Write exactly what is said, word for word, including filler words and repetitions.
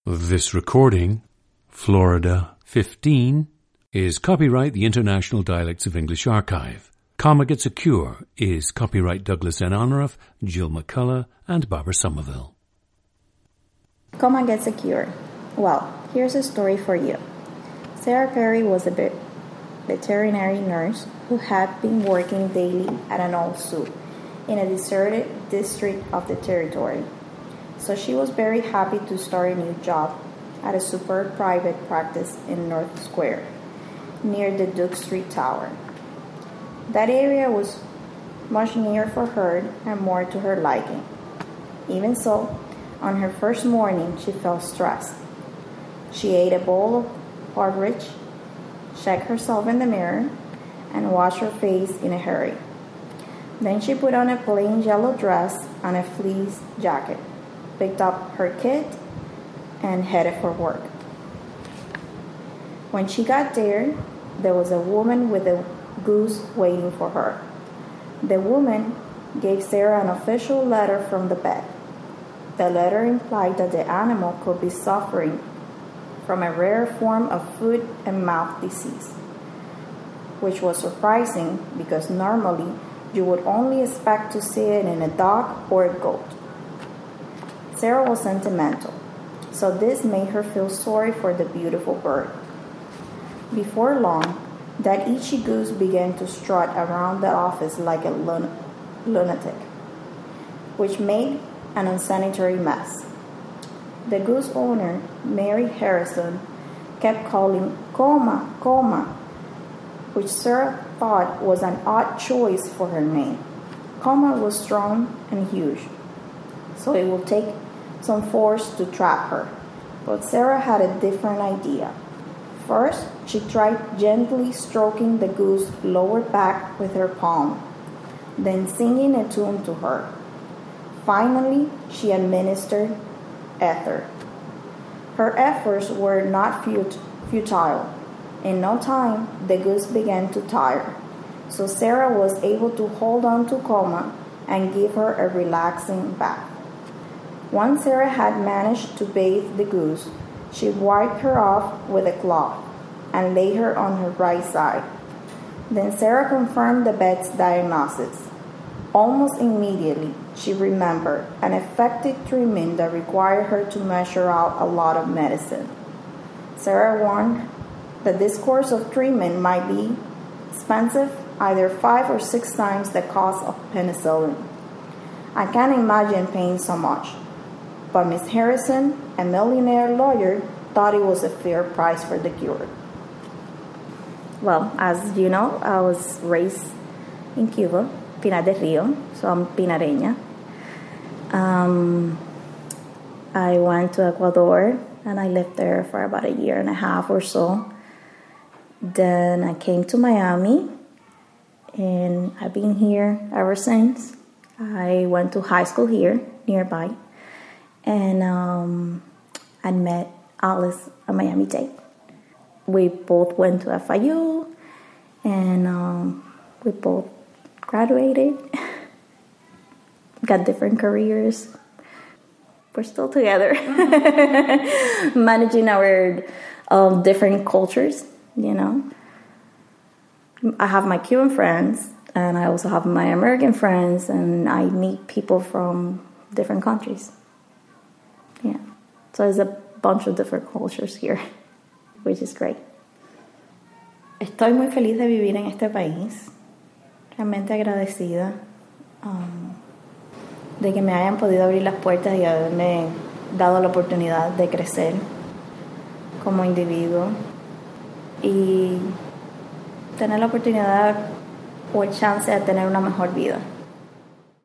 This recording, Florida fifteen, is copyright the International Dialects of English Archive. Comma Gets a Cure is copyright Douglas N. Honorath, Jill McCullough, and Barbara Somerville. Comma Gets a Cure. Well, here's a story for you. Sarah Perry was a ve- veterinary nurse who had been working daily at an old zoo in a deserted district of the territory. So she was very happy to start a new job at a superb private practice in North Square, near the Duke Street Tower. That area was much nearer for her and more to her liking. Even so, on her first morning, she felt stressed. She ate a bowl of porridge, checked herself in the mirror, and washed her face in a hurry. Then she put on a plain yellow dress and a fleece jacket, picked up her kit, and headed for work. When she got there, there was a woman with a goose waiting for her. The woman gave Sarah an official letter from the vet. The letter implied that the animal could be suffering from a rare form of foot and mouth disease, which was surprising because normally you would only expect to see it in a dog or a goat. Sarah was sentimental, so this made her feel sorry for the beautiful bird. Before long, that itchy goose began to strut around the office like a lun- lunatic, which made an unsanitary mess. The goose owner, Mary Harrison, kept calling Coma, Coma, which Sarah thought was an odd choice for her name. Coma was strong and huge, so it would take some force to trap her. But Sarah had a different idea. First, she tried gently stroking the goose's lower back with her palm, then singing a tune to her. Finally, she administered ether. Her efforts were not fut- futile. In no time, the goose began to tire, so Sarah was able to hold on to Coma and give her a relaxing bath. Once Sarah had managed to bathe the goose, she wiped her off with a cloth and laid her on her right side. Then Sarah confirmed the vet's diagnosis. Almost immediately, she remembered an effective treatment that required her to measure out a lot of medicine. Sarah warned that this course of treatment might be expensive, either five or six times the cost of penicillin. I can't imagine paying so much. But Miss Harrison, a millionaire lawyer, thought it was a fair price for the cure. Well, as you know, I was raised in Cuba, Pinar del Rio, so I'm pinareña. Um, I went to Ecuador, and I lived there for about a year and a half or so. Then I came to Miami, and I've been here ever since. I went to high school here, nearby. And um, I met Alice at Miami-Dade. We both went to F I U, and um, we both graduated, got different careers. We're still together, managing our um, different cultures, you know. I have my Cuban friends, and I also have my American friends, and I meet people from different countries. Yeah, so there's a bunch of different cultures here, which is great. Estoy muy feliz de vivir en este país, realmente agradecida um, de que me hayan podido abrir las puertas y haberme dado la oportunidad de crecer como individuo y tener la oportunidad o el chance de tener una mejor vida.